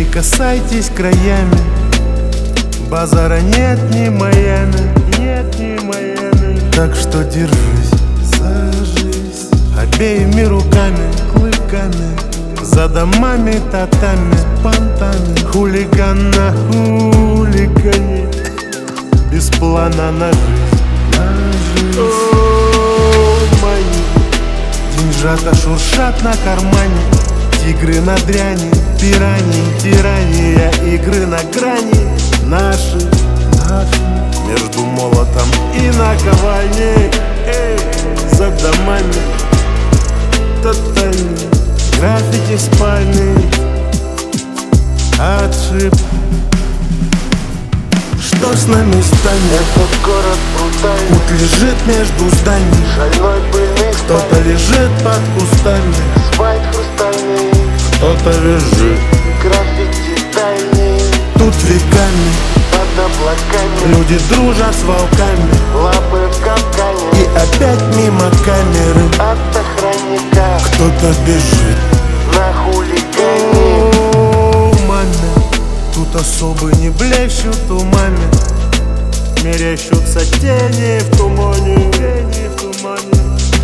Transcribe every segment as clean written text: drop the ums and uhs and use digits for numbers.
прикасайтесь краями. Базара нет ни Майами, нет ни Майами. Так что держись за жизнь обеими руками, клыками. За домами, татами, понтами. Хулиган на хулигане, без плана на жизнь, на жизнь. О, мои деньжата шуршат на кармане. Тигры на дряни, пирани, тирания, игры на грани. Наши, между молотом и наковальней. Эй, за домами тотальный граффити спальный отшиб. Что с нами станет? Этот город брутальный, Путь лежит между зданий. шальной пыльный Кто-то лежит под кустами, асфальт хрустальный, кто-то лежит граффити дальний. тут веками. Под облаками Люди дружат с волками. лапы в капкане. И опять мимо камеры От охранника кто-то бежит. на хулигане. О, маме, тут особо не блещут умами. Мерещутся тени в тумане, тени в тумане.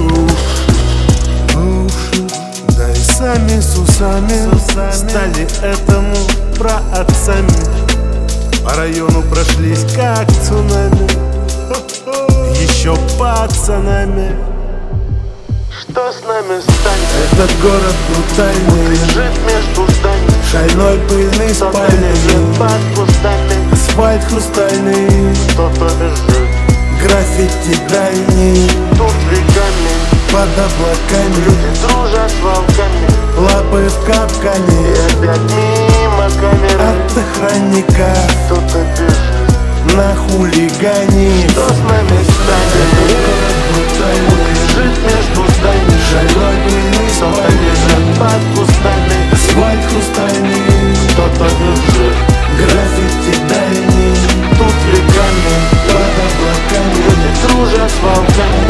Уши, да и сами с усами стали этому праотцами. По району прошлись как цунами, еще пацанами. Что с нами станет? Этот город брутальный, Лежит между зданий, шальной пыльный кто-то спальный. лежит под кустами, Асфальт хрустальный, кто-то лежит граффити дальний. тут веками. Под облаками, Люди дружат с волками. лапы в И капкане. опять мимо камеры От охранника кто-то бежит. на хулигане. Что с нами станет? Лежит между зданий, Шальной пыльный кто-то спальный, лежит под кустами, асфальт хрустальный, кто-то лежит граффити дальний. тут веками. Под облаками, Люди дружат с волками.